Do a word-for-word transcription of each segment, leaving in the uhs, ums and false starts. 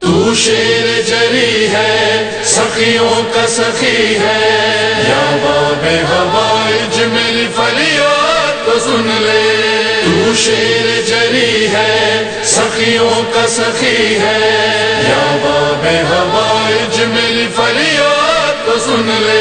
تو شیر جری ہے سخیوں کا سخی ہے، یا باب ہوائج میری فریاد کو سن لے۔ تو شیر جری ہے سخیوں کا سخی ہے، یا باب ہوائج میری فریاد کو سن لے۔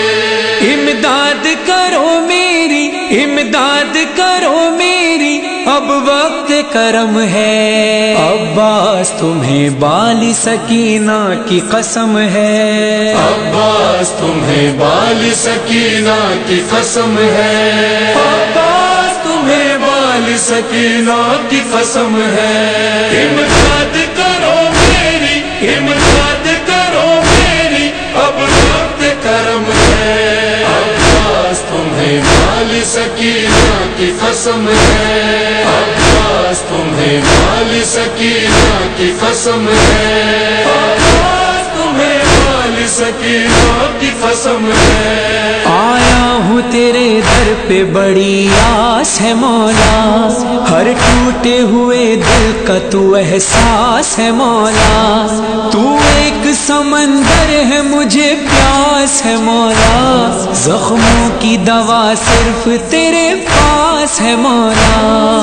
امداد کرو میری، امداد کرو میری، اب وقت کرم ہے۔ عباس تمہیں بالی سکینہ کی قسم ہے، عباس تمہیں بالی سکینہ کی قسم ہے، عباس تمہیں بالی سکینہ کی قسم ہے۔ امداد کرو میری، امداد کرو میری، اب وقت کرم ہے۔ عباس تمہیں بالی سکینہ کی قسم ہے، عباس تمہیں بالی سکینہ کی قسم ہے، عباس تمہیں بالی سکینہ کی قسم ہے۔ آیا ہوں تیرے در پہ بڑی آس ہے مولا، ہر ٹوٹے ہوئے دل کا تو احساس ہے مولا، تو ایک سمندر ہے مجھے پیاس ہے مولا، زخموں کی دوا صرف تیرے پاس ہے مولا۔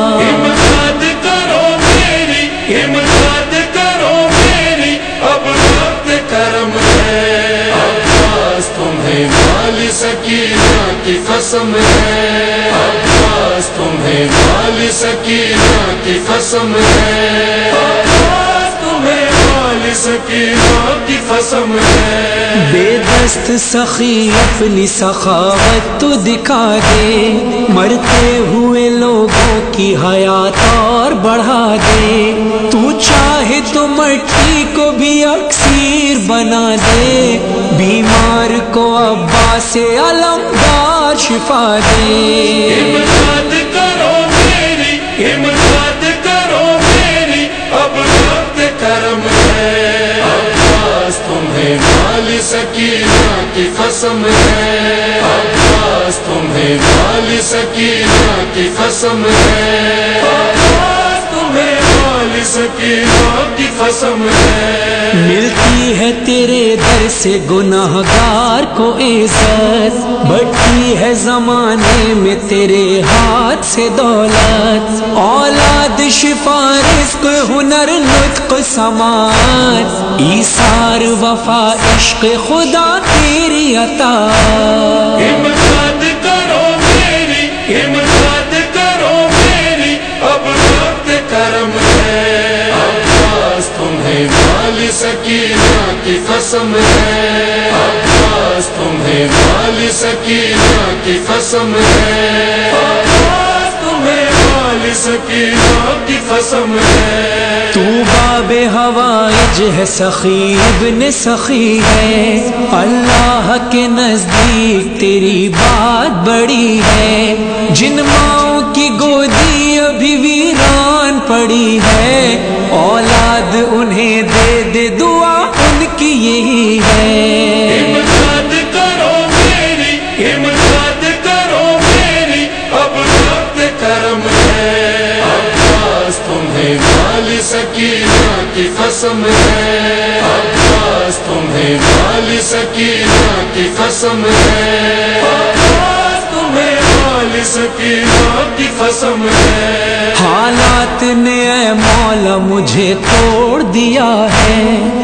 امداد کرو میری، امداد کرو میری، اب وقت کرم ہے۔ عباس تمہیں بالی سکینہ کی قسم ہے، عباس تمہیں بالی سکینہ کی قسم ہے، عباس تمہیں بالی سکینہ کی قسم ہے۔ بے دست سخی اپنی سخاوت تو دکھا دے، مرتے ہوئے لوگوں کی حیات اور بڑھا دے، تو چاہے تو مٹی کو بھی اکسیر بنا دے، بیمار کو عباس سے علمدار شفا دے۔ امداد کرو میری، امداد کرو میری، اب وقت کرم ہے۔ عباس تمہیں بالی سکینہ کی قسم ہے، عباس تمہیں بالی سکینہ کی قسم ہے، عباس تمہیں بالی سکینہ کی قسم ہے۔ ملتی ہے تیرے در سے گناہ گار کو عزت، بڑھتی ہے زمانے میں تیرے ہاتھ سے دولت، اولاد شفا رزق ہنر نطق سماعت، ایثار وفا عشق خدا تیری عطا۔ امداد کرو میری، امداد کرو میری، اب وقت کرم ہے۔ عباس تمہیں بالی سکینہ کی قسم ہے، عباس تمہیں بالی سکینہ کی قسم ہے، عباس تمہیں بالی سکینہ کی قسم ہے۔ تو باب ہوائج ہے سخی ابن سخی ہے، اللہ کے نزدیک تیری بات بڑی ہے، جن ماؤں کی گودی ابھی ویران پڑی ہے، اولاد انہیں دے دے دعا ان کی یہی ہے۔ امداد کرو میری، امداد کرو میری، اب وقت کرم ہے۔ عباس تمہیں بالی سکینہ کی قسم ہے، عباس تمہیں بالی سکینہ کی قسم ہے، عباس تمہیں بالی سکینہ کی قسم ہے۔ حالات نے اے مولا مجھے توڑ دیا ہے،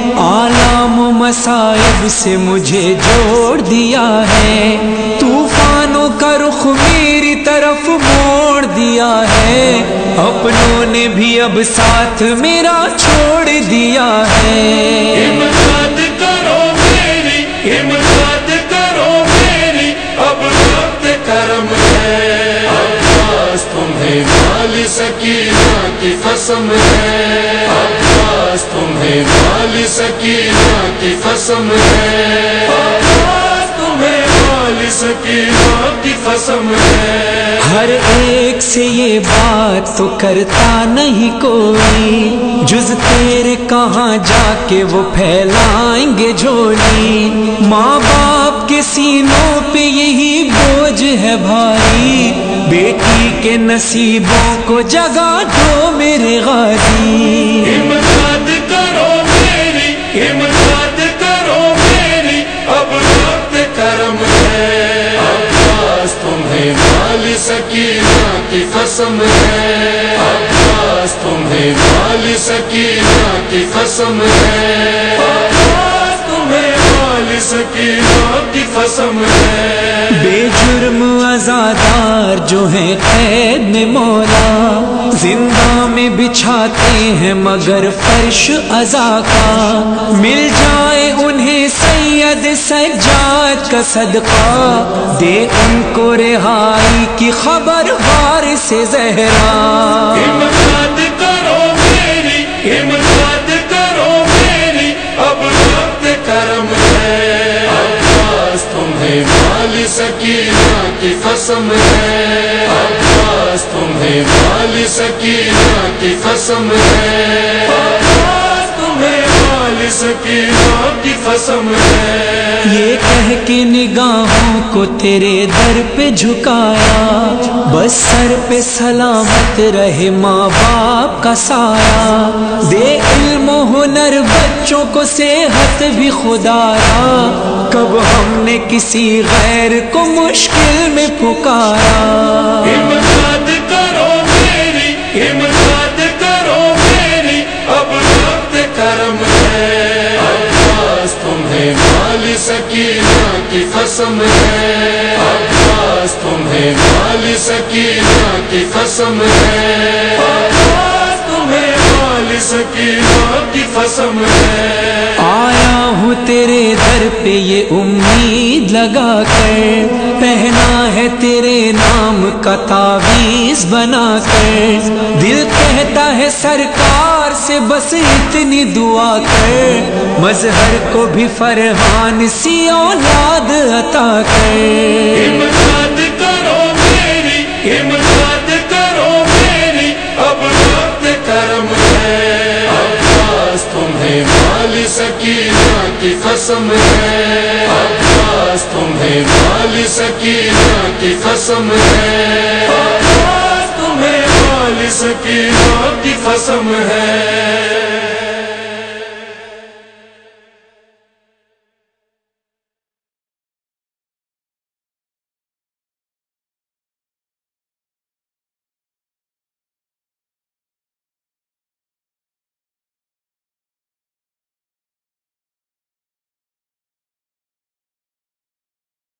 عالم و مصائب سے مجھے جوڑ دیا ہے، طوفانوں کا رخ میری طرف موڑ دیا ہے، اپنوں نے بھی اب ساتھ میرا چھوڑ دیا ہے۔ امداد کرو میری، امداد کرو میری، اب وقت کرم ہے۔ عباس تمہیں بالی سکینہ کی قسم ہے، عباس تمہیں بالی سکینہ کی قسم ہے، عباس تمہیں بالی سکینہ کی قسم ہے۔ ہر ایک سے یہ بات تو کرتا نہیں کوئی، جز تیرے کہاں جا کے وہ پھیلائیں گے جھولی، ماں باپ کے سینوں پہ یہی بوجھ ہے بھائی، بیٹی کے نصیبوں کو جگا دو میرے غازی۔ امداد کرو میری، امداد کرو میری اب وقت کرم ہے، عباس تمہیں مال سکینہ کی قسم ہے، عباس تمہیں مال سکینہ کی قسم ہے، عباس تمہیں مال سکینہ کی قسم ہے۔ بے جرم عزادار جو ہیں قید میں مولا، زندہ میں بچھاتے ہیں مگر فرش عزا کا، مل جائے انہیں سید سجاد کا صدقہ، دے ان کو رہائی کی خبر غار سے زہرا۔ امداد کرو میری، امداد کرو میری اب وقت کرم ہے، عباس تمہیں مال سکینہ کی قسم ہے، عباس تمہیں مال سکینہ کی قسم ہے، عباس تمہیں مال سکینہ کی قسم ہے۔ یہ کہہ کے نگاہوں کو تیرے در پہ جھکایا، بس سر پہ سلامت رہے ماں باپ کا سایہ، دے علم و ہنر بچوں کو صحت بھی خدایا، کب ہم نے کسی غیر کو مشکل میں پکارا۔ امداد کرو میری، امداد کرو میری اب وقت کرم ہے، عباس تمہیں مال سکینہ کی قسم ہے، عباس تمہیں مال سکینہ کی قسم ہے، عباس تمہیں مال سکینہ کی قسم ہے۔ آیا ہوں تیرے در پہ یہ امید لگا کر، پہنا ہے تیرے نام کا تعویذ بنا کر، دل کہتا ہے سرکار سے بس اتنی دعا کر، مظہر کو بھی فرحان سی اولاد عطا کر۔ امداد کرو میری، امداد کرو میری اب وقت کرم ہے، عباس تمہیں مال سکینہ کی قسم ہے، عباس تمہیں مال سکینہ کی قسم ہے، عباس تمہیں مال سکینہ کی قسم ہے۔